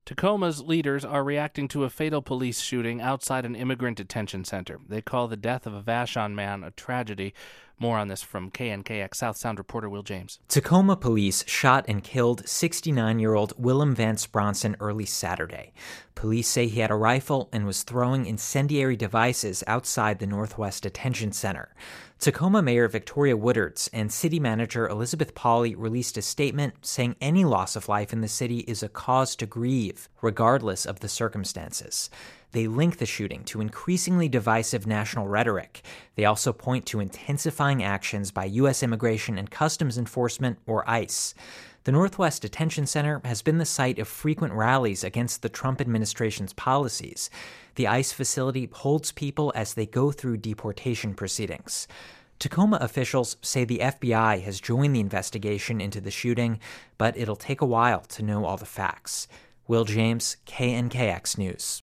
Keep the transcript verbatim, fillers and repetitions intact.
Tacoma's leaders are reacting to a fatal police shooting outside an immigrant detention center. They call the death of a Vashon man a tragedy. More on this from K N K X South Sound reporter Will James. Tacoma police shot and killed sixty-nine-year-old Willem Vance Bronson early Saturday. Police say he had a rifle and was throwing incendiary devices outside the Northwest Detention Center. Tacoma Mayor Victoria Woodards and City Manager Elizabeth Pauley released a statement saying any loss of life in the city is a cause to grieve, regardless of the circumstances. They link the shooting to increasingly divisive national rhetoric. They also point to intensifying actions by U S Immigration and Customs Enforcement, or ICE. The Northwest Detention Center has been the site of frequent rallies against the Trump administration's policies. The ICE facility holds people as they go through deportation proceedings. Tacoma officials say the F B I has joined the investigation into the shooting, but it'll take a while to know all the facts. Will James, K N K X News.